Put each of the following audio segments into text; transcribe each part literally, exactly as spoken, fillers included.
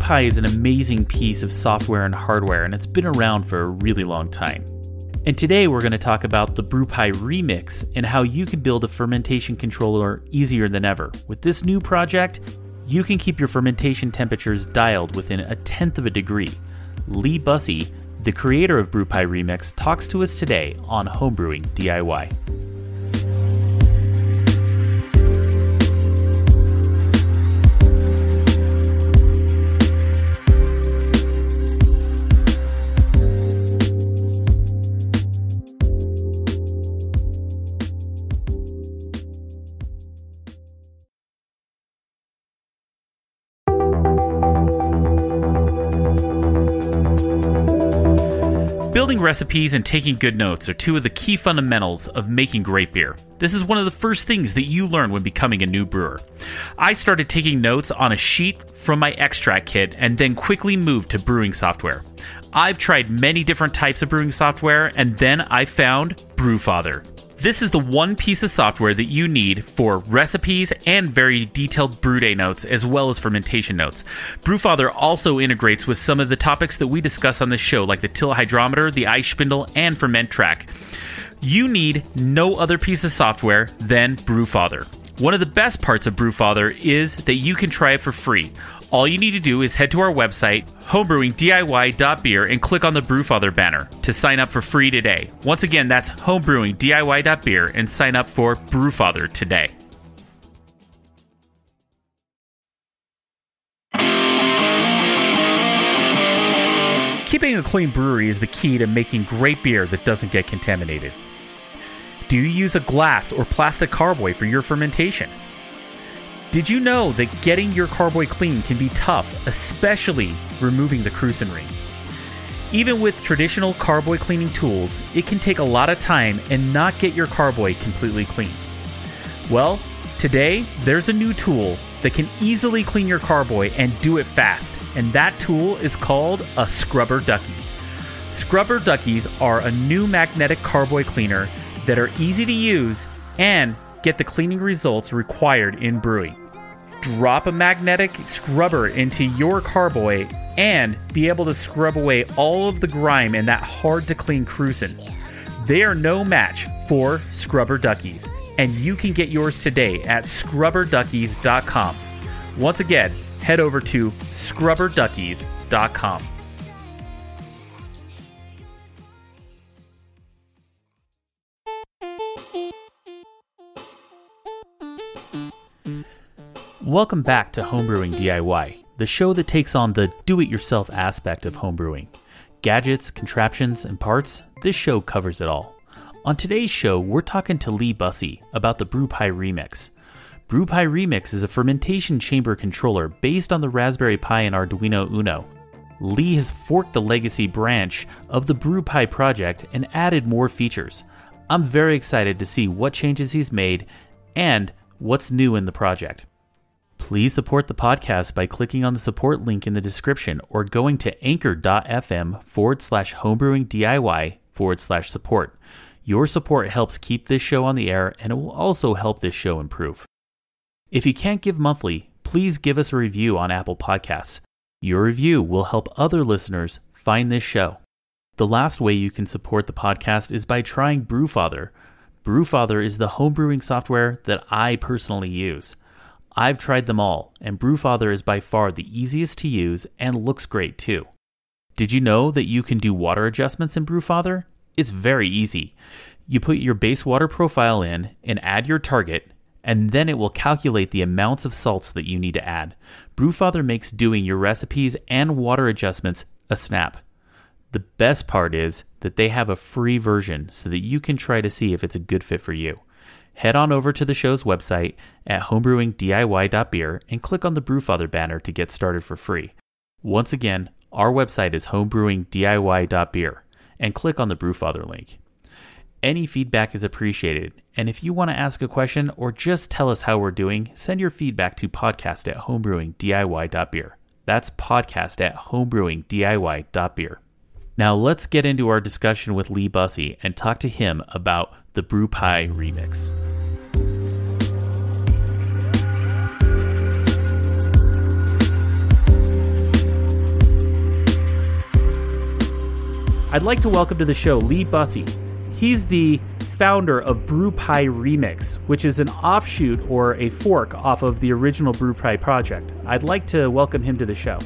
BrewPi is an amazing piece of software and hardware, and it's been around for a really long time. And today we're going to talk about the BrewPi Remix and how you can build a fermentation controller easier than ever. With this new project, you can keep your fermentation temperatures dialed within a tenth of a degree. Lee Bussey, the creator of BrewPi Remix, talks to us today on Homebrewing D I Y. Building recipes and taking good notes are two of the key fundamentals of making great beer. This is one of the first things that you learn when becoming a new brewer. I started taking notes on a sheet from my extract kit and then quickly moved to brewing software. I've tried many different types of brewing software, and then I found Brewfather. This is the one piece of software that you need for recipes and very detailed brew day notes, as well as fermentation notes. Brewfather also integrates with some of the topics that we discuss on this show, like the Till Hydrometer, the Ice Spindle, and FermentTrack. You need no other piece of software than Brewfather. One of the best parts of Brewfather is that you can try it for free. All you need to do is head to our website, homebrewing D I Y dot beer, and click on the Brewfather banner to sign up for free today. Once again, that's homebrewing D I Y dot beer and sign up for Brewfather today. Keeping a clean brewery is the key to making great beer that doesn't get contaminated. Do you use a glass or plastic carboy for your fermentation? Did you know that getting your carboy clean can be tough, especially removing the crucian ring? Even with traditional carboy cleaning tools, it can take a lot of time and not get your carboy completely clean. Well, today there's a new tool that can easily clean your carboy and do it fast, and that tool is called a Scrubber Ducky. Scrubber Duckies are a new magnetic carboy cleaner that are easy to use and get the cleaning results required in brewing. Drop a magnetic scrubber into your carboy and be able to scrub away all of the grime and that hard to clean crucian. They are no match for Scrubber Duckies, and you can get yours today at scrubber duckies dot com. Once again, head over to scrubber duckies dot com. Welcome back to Homebrewing D I Y, the show that takes on the do-it-yourself aspect of homebrewing. Gadgets, contraptions, and parts, this show covers it all. On today's show, we're talking to Lee Bussey about the BrewPi Remix. BrewPi Remix is a fermentation chamber controller based on the Raspberry Pi and Arduino Uno. Lee has forked the legacy branch of the BrewPi project and added more features. I'm very excited to see what changes he's made and what's new in the project. Please support the podcast by clicking on the support link in the description or going to anchor.fm forward slash homebrewingdiy forward slash support. Your support helps keep this show on the air, and it will also help this show improve. If you can't give monthly, please give us a review on Apple Podcasts. Your review will help other listeners find this show. The last way you can support the podcast is by trying Brewfather. Brewfather is the homebrewing software that I personally use. I've tried them all, and Brewfather is by far the easiest to use and looks great too. Did you know that you can do water adjustments in Brewfather? It's very easy. You put your base water profile in and add your target, and then it will calculate the amounts of salts that you need to add. Brewfather makes doing your recipes and water adjustments a snap. The best part is that they have a free version so that you can try to see if it's a good fit for you. Head on over to the show's website at homebrewing D I Y dot beer and click on the Brewfather banner to get started for free. Once again, our website is homebrewing D I Y dot beer and click on the Brewfather link. Any feedback is appreciated, and if you want to ask a question or just tell us how we're doing, send your feedback to podcast at homebrewing D I Y dot beer. That's podcast at homebrewing D I Y dot beer. Now let's get into our discussion with Lee Bussey and talk to him about the BrewPi Remix. I'd like to welcome to the show Lee Bussey. He's the founder of BrewPie Remix, which is an offshoot or a fork off of the original BrewPie project. I'd like to welcome him to the show.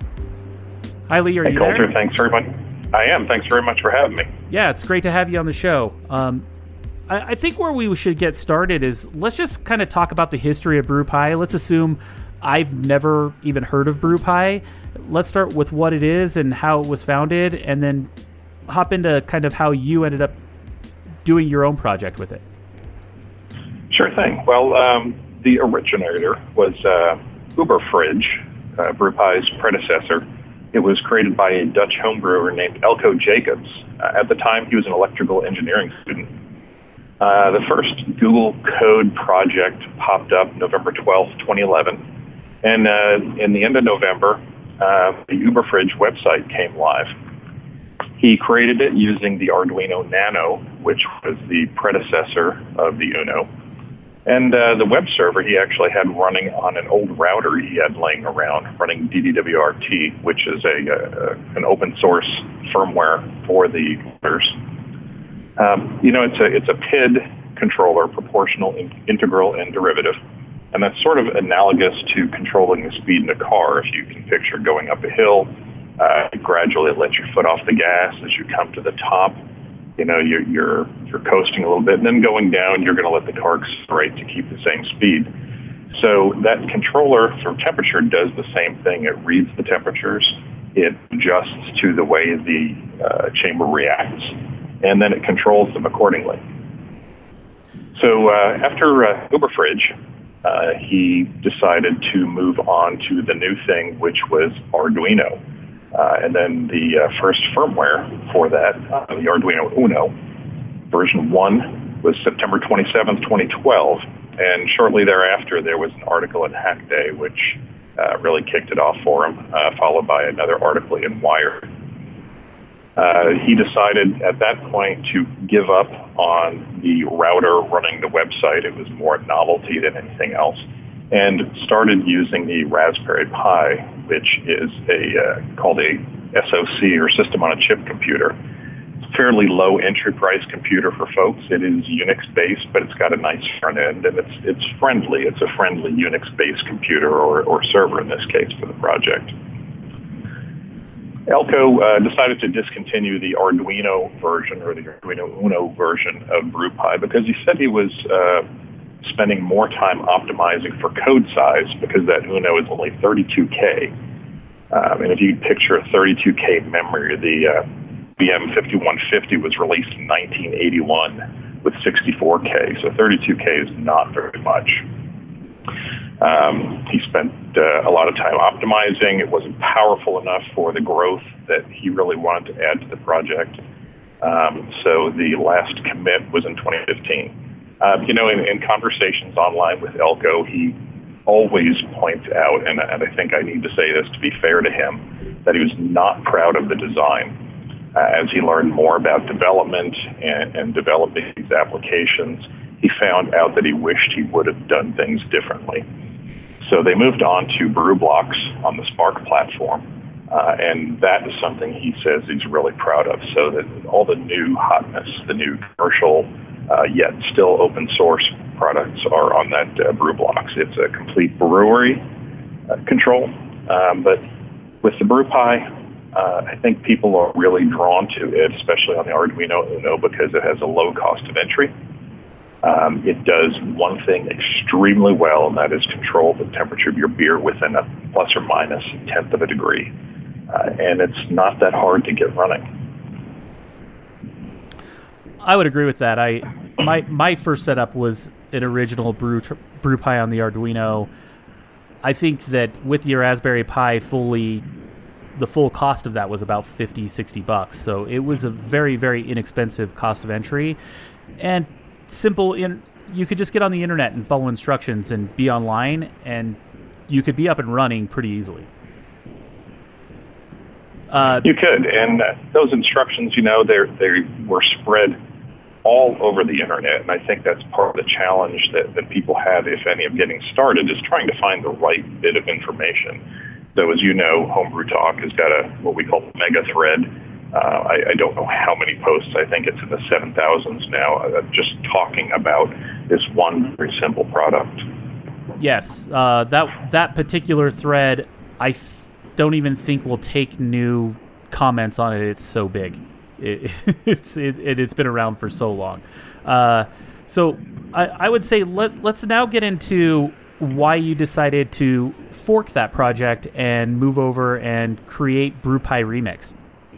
Hi, Lee. Are hey, you Coulter, there? Thanks very much. I am. Thanks very much for having me. Yeah, it's great to have you on the show. Um, I, I think where we should get started is let's just kind of talk about the history of BrewPie. Let's assume I've never even heard of BrewPie. Let's start with what it is and how it was founded, and then hop into kind of how you ended up doing your own project with it. Sure thing. Well, um, the originator was uh, Uberfridge, uh, BrewPie's predecessor. It was created by a Dutch homebrewer named Elko Jacobs. Uh, at the time, he was an electrical engineering student. Uh, the first Google Code project popped up November twelfth, twenty eleven. And uh, in the end of November, uh, the Uberfridge website came live. He created it using the Arduino Nano, which was the predecessor of the Uno. And uh, the web server he actually had running on an old router he had laying around, running D D W R T, which is a, a an open source firmware for the computers. Um, you know, it's a it's a P I D controller, proportional, in, integral, and derivative, and that's sort of analogous to controlling the speed in a car. If you can picture going up a hill, uh, gradually let your foot off the gas as you come to the top. You know, you're, you're, you're coasting a little bit, and then going down, you're going to let the car accelerate to keep the same speed. So that controller for temperature does the same thing. It reads the temperatures, it adjusts to the way the uh, chamber reacts, and then it controls them accordingly. So uh, after uh, Uberfridge, uh, he decided to move on to the new thing, which was Arduino. Uh, and then the uh, first firmware for that, uh, the Arduino Uno, version one, was September twenty-seventh, twenty twelve. And shortly thereafter, there was an article in Hack Day, which uh, really kicked it off for him, uh, followed by another article in Wired. Uh, he decided at that point to give up on the router running the website. It was more novelty than anything else, and started using the Raspberry Pi, which is a uh, called a S O C, or System on a Chip computer. It's a fairly low entry price computer for folks. It is Unix based, but it's got a nice front end, and it's it's friendly. It's a friendly Unix based computer, or, or server in this case, for the project. Elko uh, decided to discontinue the Arduino version, or the Arduino Uno version of BrewPie, because he said he was uh, spending more time optimizing for code size, because that Uno is only thirty-two K. Um, and if you picture a thirty-two K memory, the uh, B M fifty-one fifty was released in nineteen eighty-one with sixty-four K, so thirty-two K is not very much. Um, he spent uh, a lot of time optimizing. It wasn't powerful enough for the growth that he really wanted to add to the project. Um, so the last commit was in twenty fifteen. Uh, you know, in, in conversations online with Elko, he always points out, and, and I think I need to say this to be fair to him, that he was not proud of the design. Uh, as he learned more about development and, and developing these applications, he found out that he wished he would have done things differently. So they moved on to BrewBlocks on the Spark platform, uh, and that is something he says he's really proud of. So that all the new hotness, the new commercial, uh, yet still open source products are on that uh, BrewBlocks. It's a complete brewery uh, control, um, but with the BrewPie, uh, I think people are really drawn to it, especially on the Arduino Uno, because it has a low cost of entry. Um, it does one thing extremely well, and that is control the temperature of your beer within a plus or minus a tenth of a degree. Uh, and it's not that hard to get running. I would agree with that. I my my first setup was an original brew BrewPie on the Arduino. I think that with your Raspberry Pi fully, the full cost of that was about fifty, sixty bucks. So it was a very, very inexpensive cost of entry. And simple, in you could just get on the internet and follow instructions and be online, and you could be up and running pretty easily. Uh, you could, and uh, those instructions, you know, they they were spread all over the internet, and I think that's part of the challenge that, that people have, if any, of getting started, is trying to find the right bit of information. So as you know, Homebrew Talk has got a what we call mega thread, Uh, I, I don't know how many posts. I think it's in the seven thousands now, uh, just talking about this one very simple product. Yes, uh, that that particular thread, I th- don't even think will take new comments on it. It's so big. It, it's it, it, it's been around for so long. Uh, so I, I would say let let's now get into why you decided to fork that project and move over and create BrewPie Remix.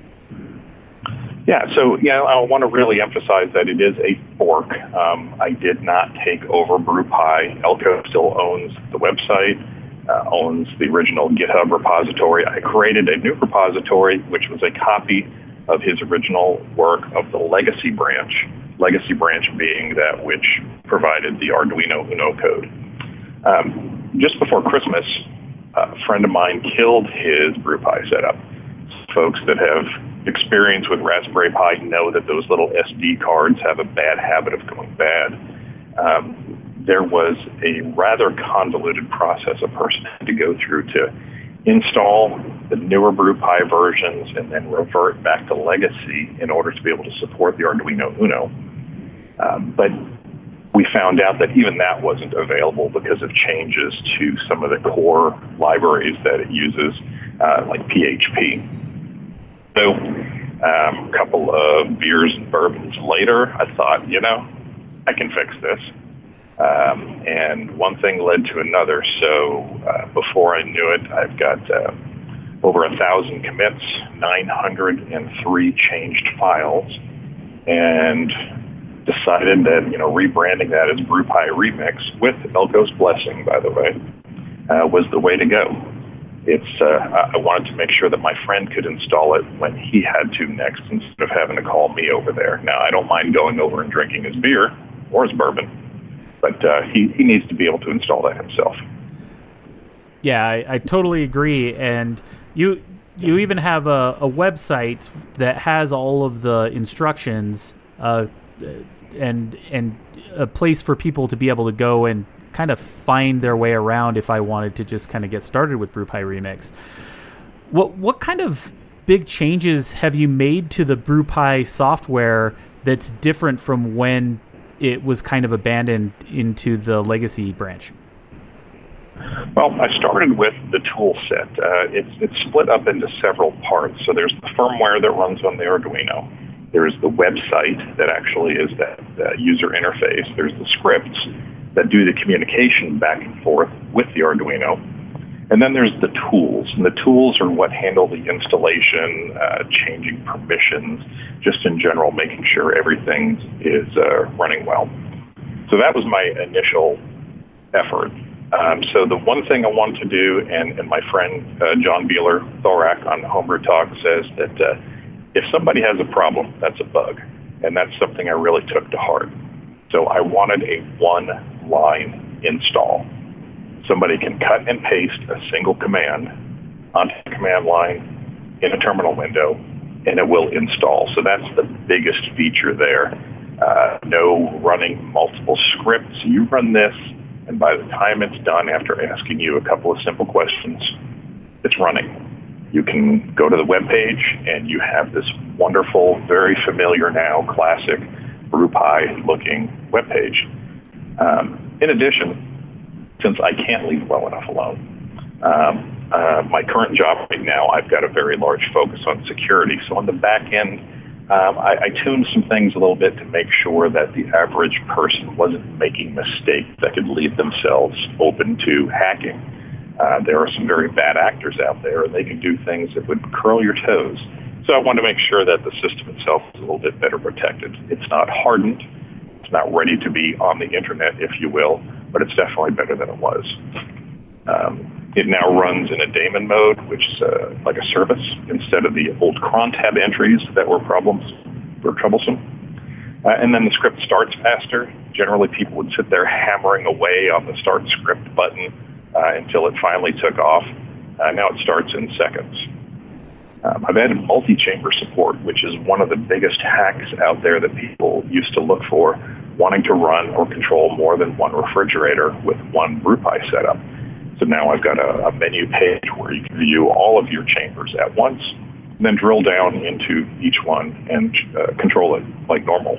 Yeah, so yeah, I want to really emphasize that it is a fork. Um, I did not take over BrewPie. Elko still owns the website, uh, owns the original GitHub repository. I created a new repository, which was a copy of his original work of the legacy branch, legacy branch being that which provided the Arduino Uno code. Um, just before Christmas, a friend of mine killed his BrewPie setup. Folks that have experience with Raspberry Pi know that those little S D cards have a bad habit of going bad. Um, there was a rather convoluted process a person had to go through to install the newer BrewPie versions and then revert back to legacy in order to be able to support the Arduino Uno. Um, but we found out that even that wasn't available because of changes to some of the core libraries that it uses, uh, like P H P. So um, a couple of beers and bourbons later, I thought, you know, I can fix this. Um, and one thing led to another. So uh, before I knew it, I've got uh, over a thousand commits, nine hundred three changed files, and decided that, you know, rebranding that as BrewPie Remix, with Elko's blessing, by the way, uh, was the way to go. It's. Uh, I wanted to make sure that my friend could install it when he had to next, instead of having to call me over there. Now, I don't mind going over and drinking his beer or his bourbon, but uh, he, he needs to be able to install that himself. Yeah, I, I totally agree. And you you even have a, a website that has all of the instructions uh, and and a place for people to be able to go and kind of find their way around if I wanted to just kind of get started with BrewPie Remix. What what kind of big changes have you made to the BrewPie software that's different from when it was kind of abandoned into the legacy branch? Well, I started with the tool set. Uh, it's, it's split up into several parts. So there's the firmware that runs on the Arduino. There's the website that actually is that uh, user interface. There's the scripts that do the communication back and forth with the Arduino. And then there's the tools. And the tools are what handle the installation, uh, changing permissions, just in general, making sure everything is uh, running well. So that was my initial effort. Um, so the one thing I wanted to do, and, and my friend uh, John Beeler Thorak on Homebrew Talk says that uh, if somebody has a problem, that's a bug. And that's something I really took to heart. So I wanted a one-line install. Somebody can cut and paste a single command onto the command line in a terminal window, and it will install. So that's the biggest feature there. Uh, no running multiple scripts. You run this, and by the time it's done, after asking you a couple of simple questions, it's running. You can go to the web page, and you have this wonderful, very familiar now, classic BrewPie-looking web page. Um, in addition, since I can't leave well enough alone, um, uh, my current job right now, I've got a very large focus on security. So on the back end, um, I, I tuned some things a little bit to make sure that the average person wasn't making mistakes that could leave themselves open to hacking. Uh, there are some very bad actors out there, and they can do things that would curl your toes. So I wanted to make sure that the system itself is a little bit better protected. It's not hardened. It's not ready to be on the internet, if you will, but it's definitely better than it was. Um, it now runs in a daemon mode, which is uh, like a service, instead of the old cron tab entries that were problems, were troublesome. Uh, and then the script starts faster. Generally, people would sit there hammering away on the start script button uh, until it finally took off. Uh, now it starts in seconds. Um, I've added multi-chamber support, which is one of the biggest hacks out there that people used to look for, wanting to run or control more than one refrigerator with one BrewPie setup. So now I've got a, a menu page where you can view all of your chambers at once. and then drill down into each one and uh, control it like normal.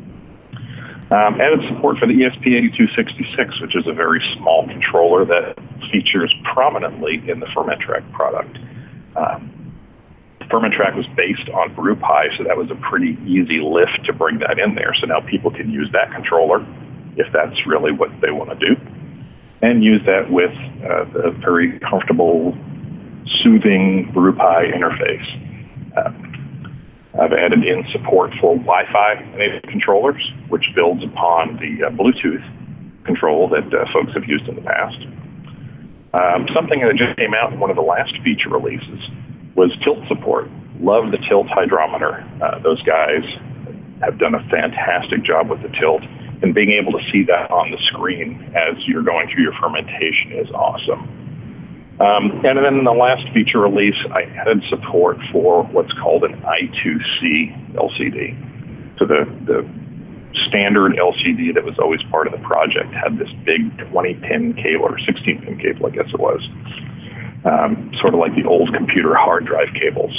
Um, added support for the E S P eighty-two sixty-six, which is a very small controller that features prominently in the Fermentrac product. Um, Fermentrac was based on BrewPi, so that was a pretty easy lift to bring that in there. So now people can use that controller if that's really what they want to do, and use that with uh, the very comfortable, soothing BrewPi interface. Uh, I've added in support for Wi-Fi enabled controllers, which builds upon the uh, Bluetooth control that uh, folks have used in the past. Um, something that just came out in one of the last feature releases was tilt support. Love the tilt hydrometer. Uh, those guys have done a fantastic job with the tilt, and being able to see that on the screen as you're going through your fermentation is awesome. Um, and then in the last feature release, I added support for what's called an I two C L C D. So the, the standard L C D that was always part of the project had this big twenty pin cable, or sixteen pin cable, I guess it was, um, sort of like the old computer hard drive cables.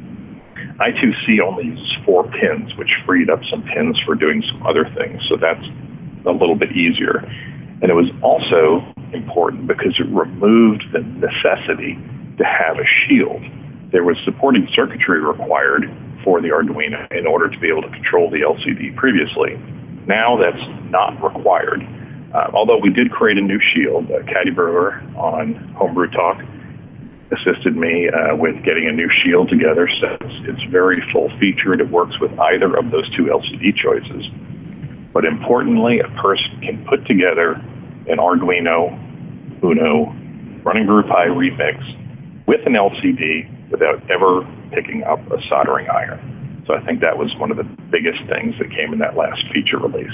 I two C only uses four pins, which freed up some pins for doing some other things, so that's a little bit easier. And it was also important because it removed the necessity to have a shield. There was supporting circuitry required for the Arduino in order to be able to control the L C D previously. Now that's not required. Uh, although we did create a new shield, uh, Caddy Brewer on Homebrew Talk assisted me uh, with getting a new shield together, so it's, it's very full-featured. It works with either of those two L C D choices. But importantly, a person can put together an Arduino Uno running BrewPi Remix with an L C D without ever picking up a soldering iron. So I think that was one of the biggest things that came in that last feature release.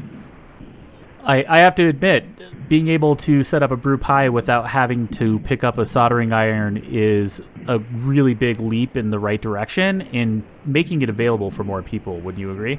I, I have to admit, being able to set up a BrewPi without having to pick up a soldering iron is a really big leap in the right direction in making it available for more people. Wouldn't you agree?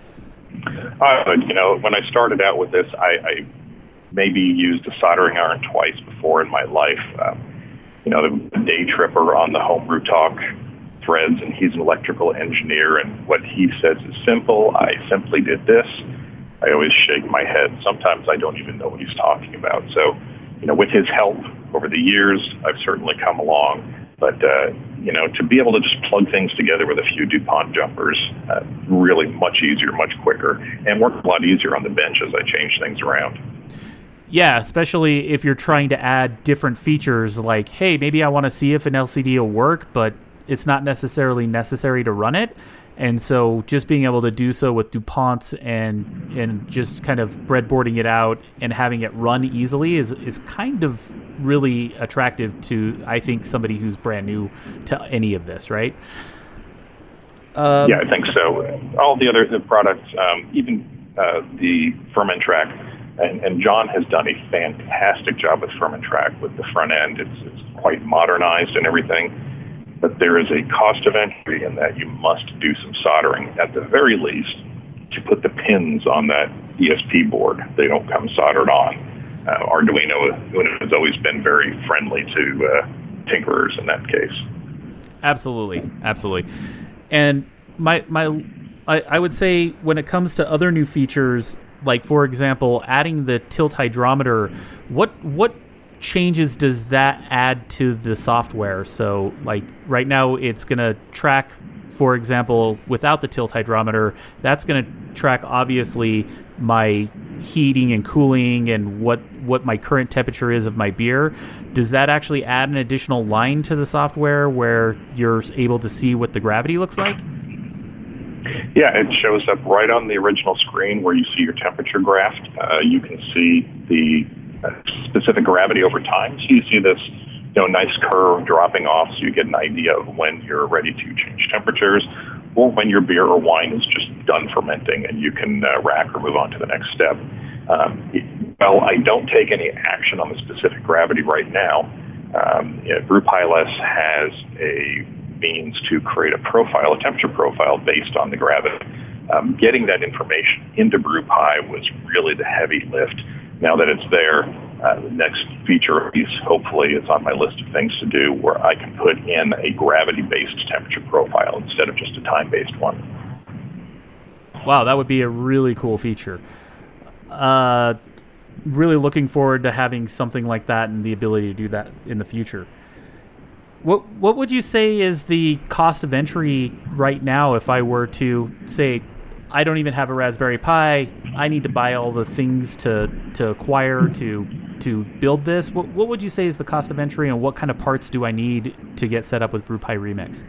Uh, you know, when I started out with this, I, I maybe used a soldering iron twice before in my life. Um, you know, the day tripper on the Homebrew Talk threads, and he's an electrical engineer, and what he says is simple. I simply did this. I always shake my head. Sometimes I don't even know what he's talking about. So, you know, with his help over the years, I've certainly come along. But, uh, you know, to be able to just plug things together with a few DuPont jumpers, uh, really much easier, much quicker, and work a lot easier on the bench as I change things around. Yeah, especially if you're trying to add different features like, hey, maybe I want to see if an L C D will work, but it's not necessarily necessary to run it. And so just being able to do so with DuPonts and and just kind of breadboarding it out and having it run easily is, is kind of really attractive to, I think, somebody who's brand new to any of this, right? Um, yeah, I think so. All the other the products, um, even uh, the Fermentrac, and, and John has done a fantastic job with Fermentrac with the front end. It's, it's quite modernized and everything. But there is a cost of entry in that you must do some soldering, at the very least, to put the pins on that E S P board. They don't come soldered on. Uh, Arduino has always been very friendly to uh, tinkerers in that case. Absolutely, absolutely. And my my, I, I would say when it comes to other new features, like for example, adding the tilt hydrometer, what what changes does that add to the software? So like right now it's going to track, for example, without the tilt hydrometer, that's going to track obviously my heating and cooling and what what my current temperature is of my beer. Does that actually add an additional line to the software where you're able to see what the gravity looks like? Yeah, it shows up right on the original screen where you see your temperature graph. Uh, you can see the specific gravity over time. So you see this, you know, nice curve dropping off, so you get an idea of when you're ready to change temperatures, or when your beer or wine is just done fermenting and you can uh, rack or move on to the next step. Um, well, I don't take any action on the specific gravity right now. Um, you know, BrewPilot has a means to create a profile, a temperature profile based on the gravity. Um, getting that information into BrewPi was really the heavy lift. Now that it's there, Uh, the next feature release, hopefully, is on my list of things to do where I can put in a gravity-based temperature profile instead of just a time-based one. Wow, that would be a really cool feature. Uh, really looking forward to having something like that and the ability to do that in the future. What what would you say is the cost of entry right now if I were to say, I don't even have a Raspberry Pi, I need to buy all the things to, to acquire to to build this? What, what would you say is the cost of entry, and what kind of parts do I need to get set up with BrewPi Remix?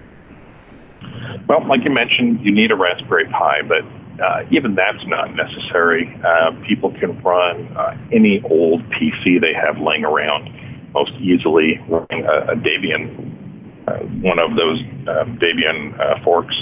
Well, like you mentioned, you need a Raspberry Pi, but uh, even that's not necessary. Uh, people can run uh, any old P C they have laying around most easily, running a, a Debian, uh, one of those uh, Debian uh, forks.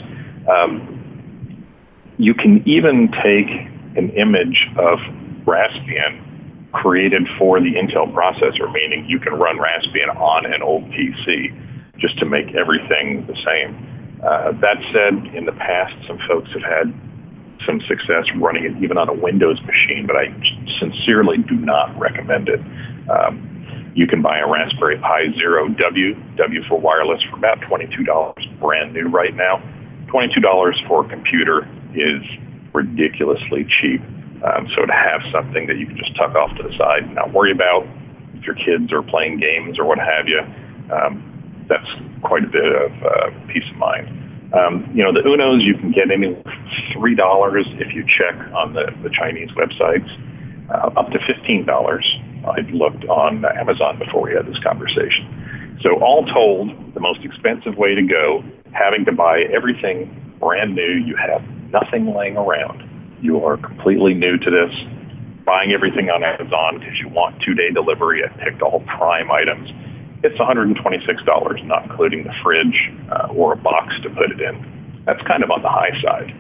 Um, you can even take an image of Raspbian created for the Intel processor, meaning you can run Raspbian on an old P C just to make everything the same. Uh, that said, in the past, some folks have had some success running it even on a Windows machine, but I sincerely do not recommend it. Um, you can buy a Raspberry Pi Zero W, W for wireless, for about twenty-two dollars, brand new right now. twenty-two dollars for a computer is ridiculously cheap. Um, so to have something that you can just tuck off to the side and not worry about if your kids are playing games or what have you, um, that's quite a bit of uh, peace of mind. Um, you know, the Unos you can get anywhere from three dollars if you check on the, the Chinese websites, uh, up to fifteen dollars. I looked on Amazon before we had this conversation. So all told, the most expensive way to go, having to buy everything brand new, you have nothing laying around. You are completely new to this, buying everything on Amazon because you want two-day delivery. I picked all Prime items. It's one hundred twenty-six dollars, not including the fridge uh, or a box to put it in. That's kind of on the high side.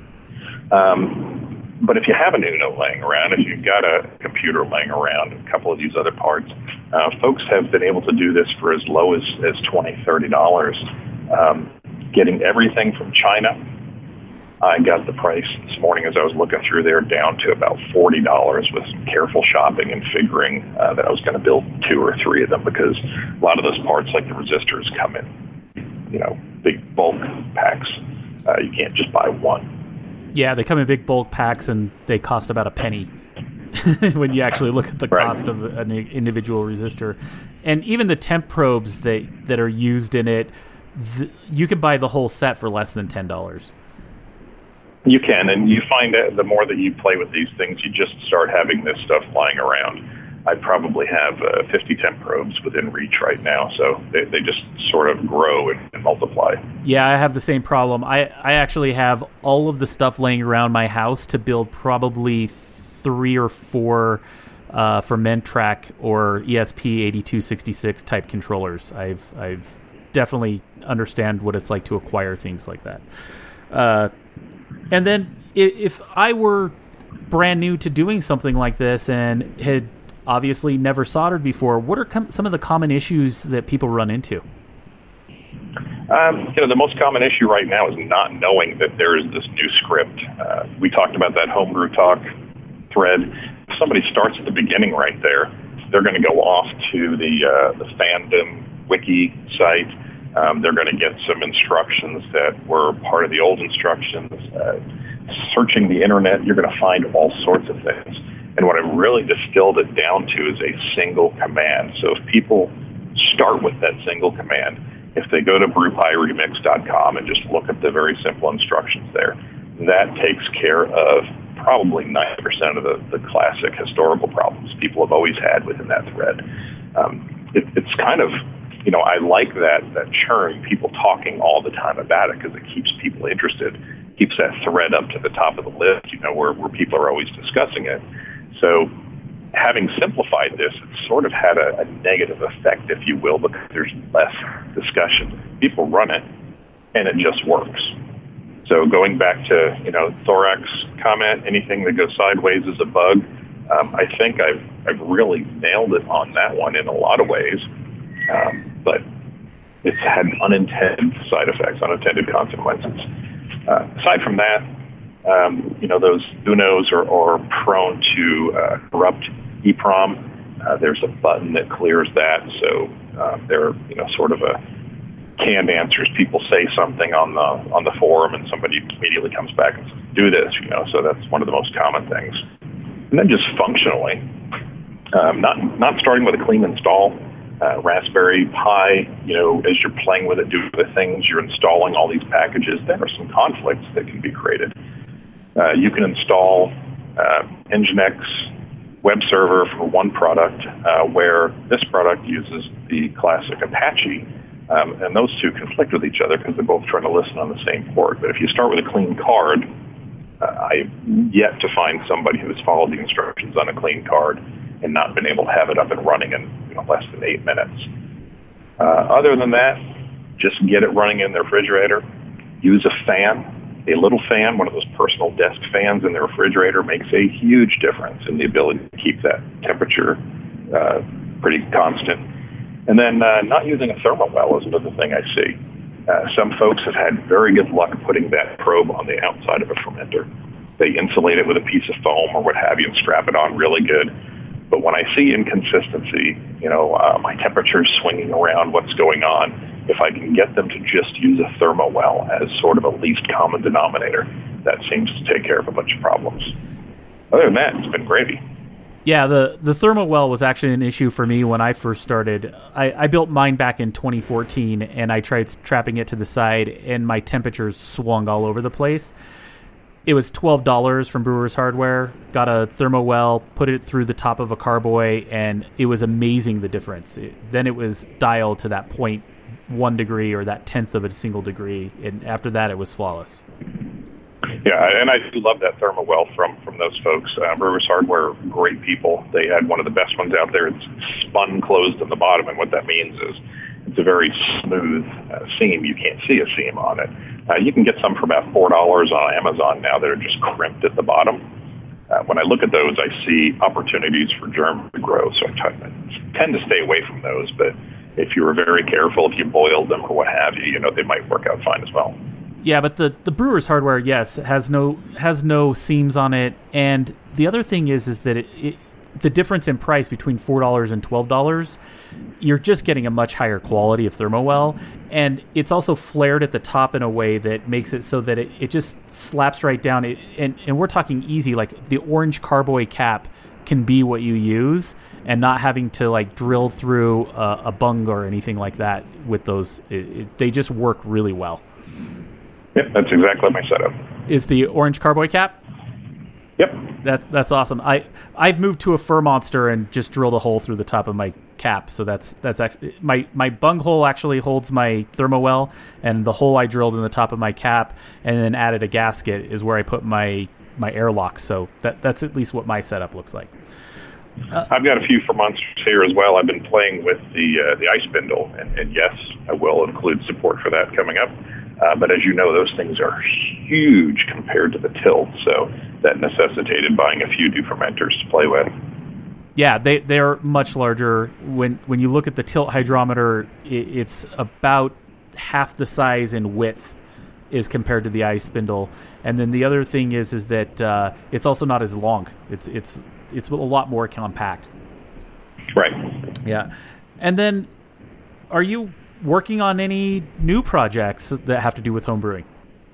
Um, but if you have an Uno laying around, if you've got a computer laying around, a couple of these other parts, uh, folks have been able to do this for as low as, as twenty dollars, thirty dollars. Um, getting everything from China, I got the price this morning as I was looking through there down to about forty dollars with some careful shopping and figuring uh, that I was going to build two or three of them because a lot of those parts, like the resistors, come in, you know, big bulk packs. Uh, you can't just buy one. Yeah, they come in big bulk packs and they cost about a penny when you actually look at the right. cost of an individual resistor. And even the temp probes that, that are used in it, th- you can buy the whole set for less than ten dollars. You can, and you find that the more that you play with these things, you just start having this stuff lying around. I probably have uh, fifty temp probes within reach right now, so they, they just sort of grow and, and multiply. Yeah, I have the same problem. I, I actually have all of the stuff laying around my house to build probably three or four uh, Fermentrack or E S P eighty-two sixty-six type controllers. I've I've definitely understand what it's like to acquire things like that. Uh, And then if I were brand new to doing something like this and had obviously never soldered before, what are com- some of the common issues that people run into? Um, you know, the most common issue right now is not knowing that there is this new script. Uh, we talked about that Homebrew Talk thread. If somebody starts at the beginning right there, they're going to go off to the, uh, the fandom wiki site. Um, they're going to get some instructions that were part of the old instructions. Uh, searching the internet, you're going to find all sorts of things. And what I've really distilled it down to is a single command. So if people start with that single command, if they go to brew pi remix dot com and just look at the very simple instructions there, that takes care of probably ninety percent of the, the classic historical problems people have always had within that thread. Um, it, it's kind of... You know, I like that that churn, people talking all the time about it because it keeps people interested, keeps that thread up to the top of the list, you know, where, where people are always discussing it. So having simplified this, it's sort of had a, a negative effect, if you will, because there's less discussion. People run it, and it just works. So going back to, you know, Thorax comment, anything that goes sideways is a bug. Um, I think I've, I've really nailed it on that one in a lot of ways. Um, but it's had unintended side effects, unintended consequences. Uh, aside from that, um, you know, those Unos are, are prone to uh, corrupt EEPROM. Uh, there's a button that clears that, so uh, there are, you know, sort of a canned answers. People say something on the on the forum, and somebody immediately comes back and says, "Do this," you know. So that's one of the most common things. And then just functionally, um, not not starting with a clean install. Uh, Raspberry Pi, you know, as you're playing with it, doing the things, you're installing all these packages. There are some conflicts that can be created. Uh, you can install uh, Nginx web server for one product, uh, where this product uses the classic Apache, um, and those two conflict with each other because they're both trying to listen on the same port. But if you start with a clean card, uh, I've yet to find somebody who has followed the instructions on a clean card and not been able to have it up and running in, you know, less than eight minutes. Uh, other than that, just get it running in the refrigerator. Use a fan. A little fan, one of those personal desk fans in the refrigerator, makes a huge difference in the ability to keep that temperature uh, pretty constant. And then uh, not using a ThermoWell is another thing I see. Uh, some folks have had very good luck putting that probe on the outside of a fermenter. They insulate it with a piece of foam or what have you and strap it on really good. But when I see inconsistency, you know, uh, my temperature's swinging around, what's going on, if I can get them to just use a ThermoWell as sort of a least common denominator, that seems to take care of a bunch of problems. Other than that, it's been gravy. Yeah, the, the ThermoWell was actually an issue for me when I first started. I, I built mine back in twenty fourteen, and I tried trapping it to the side, and my temperatures swung all over the place. It was twelve dollars from Brewers Hardware. Got a ThermoWell, put it through the top of a carboy, and it was amazing the difference. It, then it was dialed to that point one degree or that tenth of a single degree, and after that it was flawless. Yeah, and I do love that ThermoWell from, from those folks. Uh, Brewers Hardware, great people. They had one of the best ones out there. It's spun closed on the bottom, and what that means is it's a very smooth uh, seam. You can't see a seam on it. Uh, you can get some for about four dollars on Amazon now that are just crimped at the bottom. Uh, when I look at those, I see opportunities for germ to grow, so I t- tend to stay away from those. But if you were very careful, if you boiled them or what have you, you know, they might work out fine as well. Yeah, but the, the Brewers Hardware, yes, has no has no seams on it. And the other thing is is that it, it, the difference in price between four dollars and twelve dollars, you're just getting a much higher quality of ThermoWell. And it's also flared at the top in a way that makes it so that it, it just slaps right down. It, and, and we're talking easy, like the orange carboy cap can be what you use and not having to like drill through a, a bung or anything like that with those. It, it, they just work really well. Yep, that's exactly my setup. Is the orange carboy cap? Yep. That, that's awesome. I, I've moved to a Fur Monster and just drilled a hole through the top of my cap. So that's that's actually my, my bung hole actually holds my ThermoWell, and the hole I drilled in the top of my cap and then added a gasket is where I put my, my airlock. So that that's at least what my setup looks like. Uh, I've got a few for monsters here as well. I've been playing with the uh, the ice spindle, and, and yes, I will include support for that coming up. Uh, but as you know, those things are huge compared to the tilt, so that necessitated buying a few new fermenters to play with. Yeah, they they're much larger. When when you look at the tilt hydrometer, it, it's about half the size in width is compared to the ice spindle. And then the other thing is is that uh, it's also not as long. It's it's it's a lot more compact. Right. Yeah. And then, are you working on any new projects that have to do with homebrewing?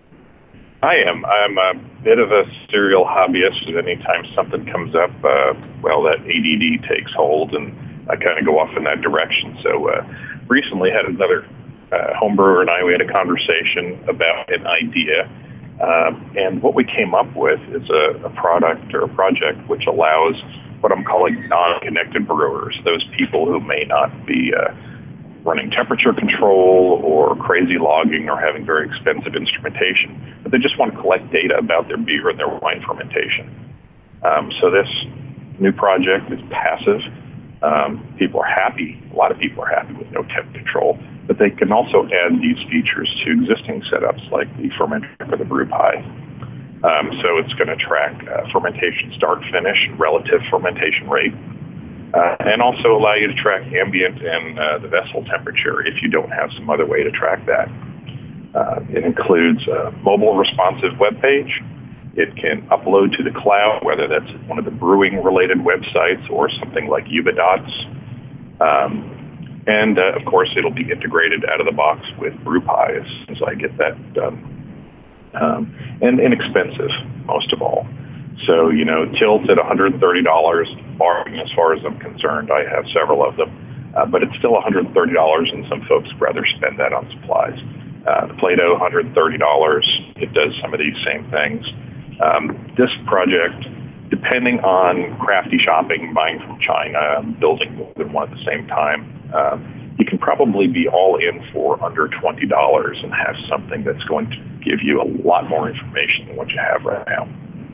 I am. I'm a bit of a serial hobbyist. Anytime something comes up, uh, well, that A D D takes hold, and I kind of go off in that direction. So uh, recently had another uh, homebrewer and I, we had a conversation about an idea. Um, and what we came up with is a, a product or a project which allows what I'm calling non-connected brewers, those people who may not be uh, running temperature control or crazy logging or having very expensive instrumentation, but they just want to collect data about their beer and their wine fermentation. Um, so this new project is passive. Um, people are happy. A lot of people are happy with no temp control, but they can also add these features to existing setups like the fermenter for the BrewPi. Um, so it's going to track uh, fermentation start finish, relative fermentation rate, uh, and also allow you to track ambient and uh, the vessel temperature if you don't have some other way to track that. Uh, it includes a mobile responsive web page. It can upload to the cloud, whether that's one of the brewing-related websites or something like Ubidots. Um, and, uh, of course, it'll be integrated out of the box with BrewPi as soon as I get that done. Um, and inexpensive, most of all. So, you know, Tilt at one hundred thirty dollars, bargain as far as I'm concerned. I have several of them. Uh, but it's still one hundred thirty dollars, and some folks rather spend that on supplies. Uh, the Play-Doh, one hundred thirty dollars. It does some of these same things. Um, this project, depending on crafty shopping, buying from China, building more than one at the same time, uh, you can probably be all in for under twenty dollars and have something that's going to give you a lot more information than what you have right now.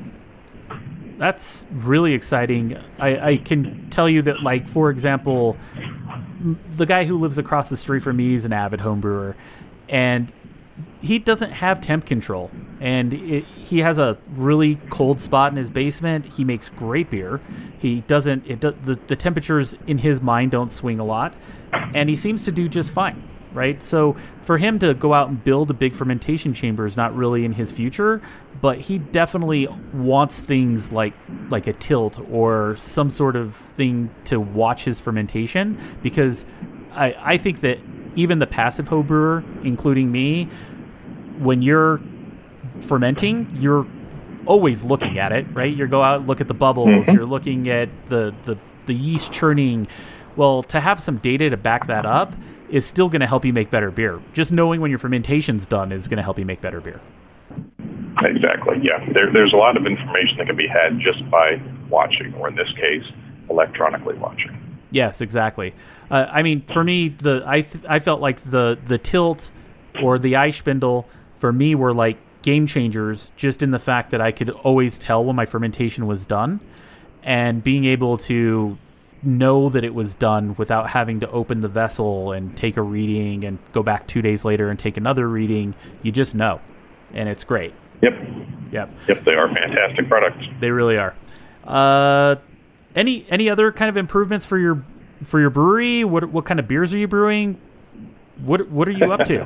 That's really exciting. I, I can tell you that, like, for example, the guy who lives across the street from me is an avid home brewer, and he doesn't have temp control, and it, he has a really cold spot in his basement. He makes great beer. He doesn't. It do, the the temperatures in his mind don't swing a lot, and he seems to do just fine. Right? So for him to go out and build a big fermentation chamber is not really in his future, but he definitely wants things like like a tilt or some sort of thing to watch his fermentation, because I, I think that even the passive home brewer, including me, when you're fermenting, you're always looking at it, right? You go out and look at the bubbles, mm-hmm. You're looking at the, the, the yeast churning. Well, to have some data to back that up is still going to help you make better beer. Just knowing when your fermentation's done is going to help you make better beer. Exactly, yeah. There, there's a lot of information that can be had just by watching, or in this case, electronically watching. Yes, exactly. Uh, I mean, for me, the I th- I felt like the, the tilt or the Eisspindel, for me, were like game changers, just in the fact that I could always tell when my fermentation was done, and being able to know that it was done without having to open the vessel and take a reading and go back two days later and take another reading. You just know, and it's great. Yep. Yep. Yep, they are fantastic products. They really are. Uh, any any other kind of improvements for your for your brewery? What what kind of beers are you brewing? What what are you up to?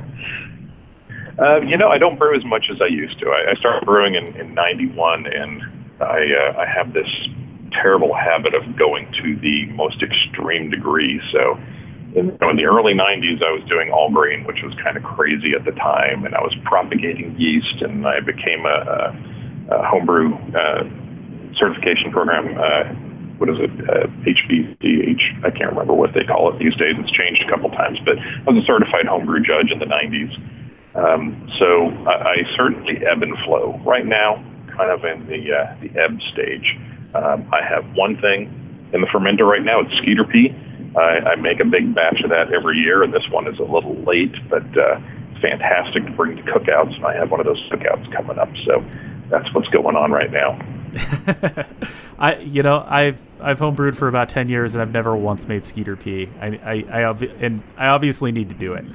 uh, you know, I don't brew as much as I used to. I, I started brewing in, in ninety-one, and I uh, I have this terrible habit of going to the most extreme degree. So in, you know, in the early nineties, I was doing all grain, which was kind of crazy at the time, and I was propagating yeast, and I became a, a, a homebrew uh, certification program. Uh, what is it? Uh, H B C H. I can't remember what they call it these days. It's changed a couple times, but I was a certified homebrew judge in the nineties. Um, so I, I certainly ebb and flow. Right now, kind of in the uh, the ebb stage. Um, I have one thing in the fermenter right now. It's Skeeter Pea. I, I make a big batch of that every year, and this one is a little late, but uh, fantastic to bring to cookouts. And I have one of those cookouts coming up, so that's what's going on right now. I, you know, I've I've homebrewed for about ten years, and I've never once made Skeeter Pea. I, I, I obvi- and I obviously need to do it.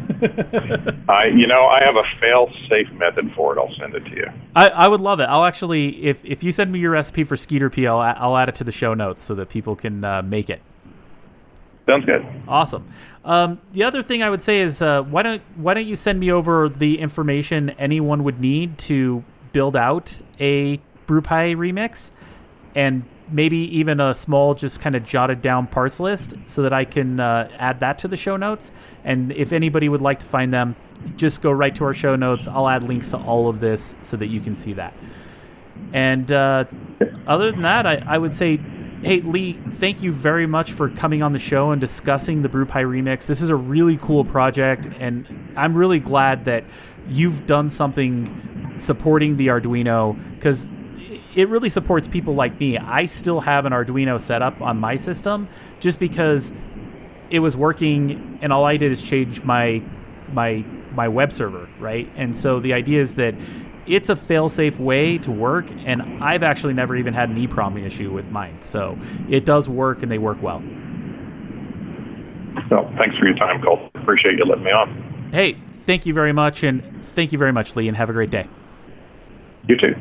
I, you know, I have a fail-safe method for it. I'll send it to you. I, I would love it. I'll actually, if if you send me your recipe for Skeeter Pea, I'll I'll add it to the show notes so that people can uh, make it. Sounds good. Awesome. Um, the other thing I would say is, uh, why don't why don't you send me over the information anyone would need to build out a BrewPi remix, and maybe even a small, just kind of jotted down parts list, so that I can uh, add that to the show notes. And if anybody would like to find them, just go right to our show notes. I'll add links to all of this so that you can see that. And uh, other than that, I, I would say, hey, Lee, thank you very much for coming on the show and discussing the BrewPi remix. This is a really cool project, and I'm really glad that you've done something supporting the Arduino, because it really supports people like me. I still have an Arduino set up on my system just because it was working, and all I did is change my my my web server, right? And so the idea is that it's a fail-safe way to work, and I've actually never even had an EEPROM issue with mine. So it does work, and they work well. Well, thanks for your time, Cole. Appreciate you letting me on. Hey, thank you very much, and thank you very much, Lee, and have a great day. You too.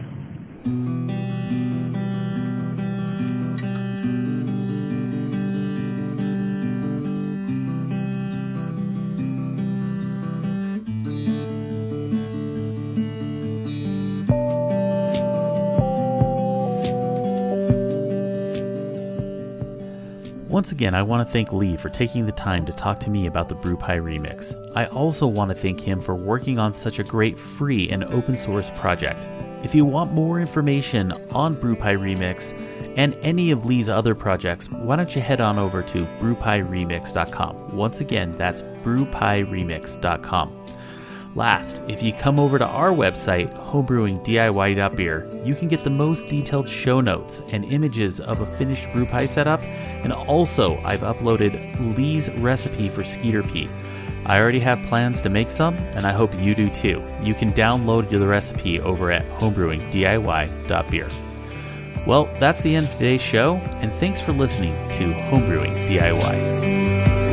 Once again, I want to thank Lee for taking the time to talk to me about the BrewPie Remix. I also want to thank him for working on such a great free and open source project. If you want more information on BrewPie Remix and any of Lee's other projects, why don't you head on over to brew pie remix dot com. Once again, that's brew pie remix dot com. Last, if you come over to our website, homebrewing D I Y dot beer, you can get the most detailed show notes and images of a finished brew pie setup, and also I've uploaded Lee's recipe for Skeeter Pea. I already have plans to make some, and I hope you do too. You can download the recipe over at homebrewing D I Y dot beer. Well, that's the end of today's show, and thanks for listening to Homebrewing D I Y.